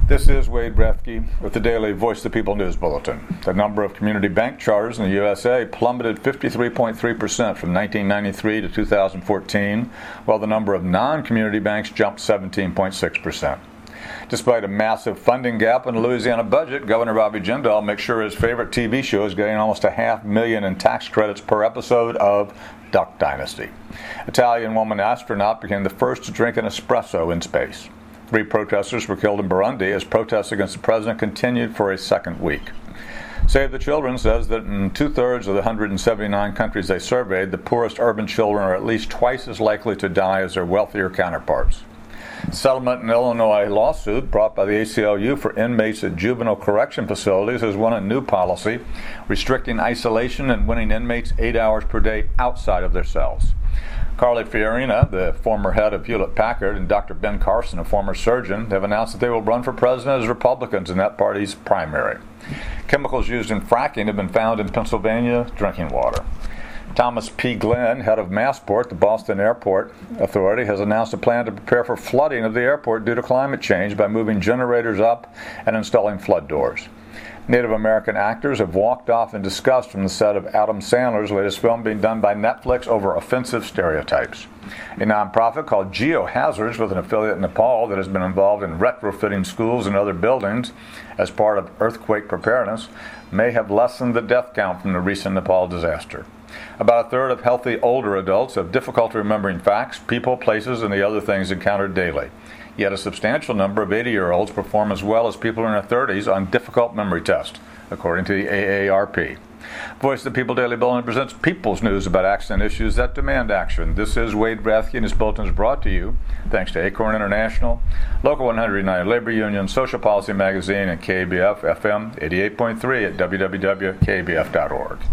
This is Wade Brethke with the daily Voice of the People News Bulletin. The number of community bank charters in the USA plummeted 53.3% from 1993 to 2014, while the number of non-community banks jumped 17.6%. Despite a massive funding gap in the Louisiana budget, Governor Bobby Jindal makes sure his favorite TV show is getting almost $500,000 in tax credits per episode of Duck Dynasty. Italian woman astronaut became the first to drink an espresso in space. 3 protesters were killed in Burundi as protests against the president continued for a second week. Save the Children says that in 2/3 of the 179 countries they surveyed, the poorest urban children are at least twice as likely to die as their wealthier counterparts. Settlement in Illinois lawsuit brought by the ACLU for inmates at juvenile correction facilities has won a new policy restricting isolation and winning inmates 8 hours per day outside of their cells. Carly Fiorina, the former head of Hewlett-Packard, and Dr. Ben Carson, a former surgeon, have announced that they will run for president as Republicans in that party's primary. Chemicals used in fracking have been found in Pennsylvania drinking water. Thomas P. Glenn, head of Massport, the Boston Airport Authority, has announced a plan to prepare for flooding of the airport due to climate change by moving generators up and installing flood doors. Native American actors have walked off in disgust from the set of Adam Sandler's latest film being done by Netflix over offensive stereotypes. A nonprofit called GeoHazards, with an affiliate in Nepal that has been involved in retrofitting schools and other buildings as part of earthquake preparedness, may have lessened the death count from the recent Nepal disaster. About 1/3 of healthy older adults have difficulty remembering facts, people, places, and the other things encountered daily. Yet a substantial number of 80-year-olds perform as well as people in their 30s on difficult memory tests, according to the AARP. Voice of the People Daily Bulletin presents people's news about accident issues that demand action. This is Wade Brethke, and this bulletin is brought to you thanks to Acorn International, Local 100 United Labor Union, Social Policy Magazine, and KBF FM 88.3 at www.kbf.org.